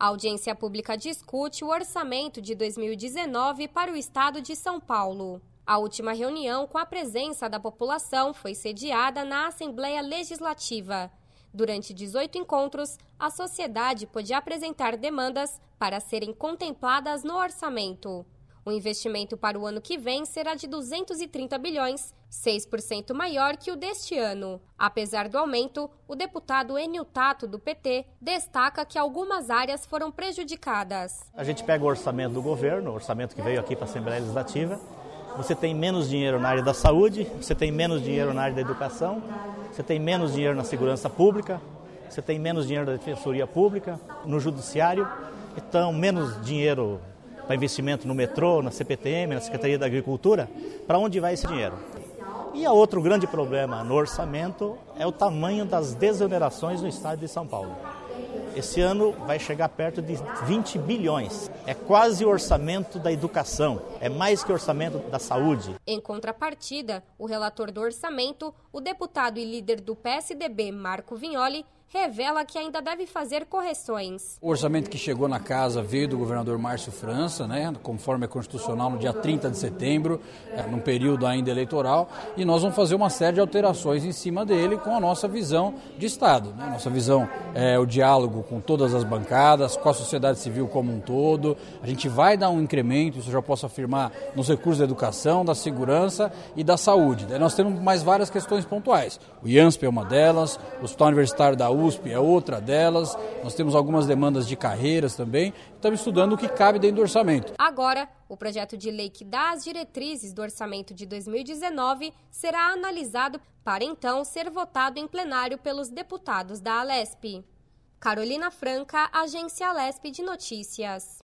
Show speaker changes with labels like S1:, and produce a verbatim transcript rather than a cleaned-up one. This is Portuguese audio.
S1: A audiência pública discute o orçamento de dois mil e dezenove para o estado de São Paulo. A última reunião com a presença da população foi sediada na Assembleia Legislativa. Durante dezoito encontros, a sociedade pôde apresentar demandas para serem contempladas no orçamento. O investimento para o ano que vem será de duzentos e trinta bilhões, seis por cento maior que o deste ano. Apesar do aumento, o deputado Enio Tato, do P T, destaca que algumas áreas foram prejudicadas.
S2: A gente pega o orçamento do governo, o orçamento que veio aqui para a Assembleia Legislativa. Você tem menos dinheiro na área da saúde, você tem menos dinheiro na área da educação, você tem menos dinheiro na segurança pública, você tem menos dinheiro na defensoria pública, no judiciário, então menos dinheiro para investimento no metrô, na C P T M, na Secretaria da Agricultura. Para onde vai esse dinheiro? E a outro grande problema no orçamento é o tamanho das desonerações no estado de São Paulo. Esse ano vai chegar perto de vinte bilhões. É quase o orçamento da educação, é mais que o orçamento da saúde.
S1: Em contrapartida, o relator do orçamento, o deputado e líder do P S D B, Marco Vignoli, revela que ainda deve fazer correções.
S3: O orçamento que chegou na casa veio do governador Márcio França, né, conforme é constitucional, no dia trinta de setembro, é, num período ainda eleitoral, e nós vamos fazer uma série de alterações em cima dele com a nossa visão de Estado. Né? Nossa visão é o diálogo com todas as bancadas, com a sociedade civil como um todo. A gente vai dar um incremento, isso eu já posso afirmar, nos recursos da educação, da segurança e da saúde. Daí nós temos mais várias questões pontuais. O IANSP é uma delas, o Hospital Universitário da U S P é outra delas, nós temos algumas demandas de carreiras também, estamos estudando o que cabe dentro do orçamento.
S1: Agora, o projeto de lei que dá as diretrizes do orçamento de dois mil e dezenove será analisado para então ser votado em plenário pelos deputados da Alesp. Carolina Franca, Agência Alesp de Notícias.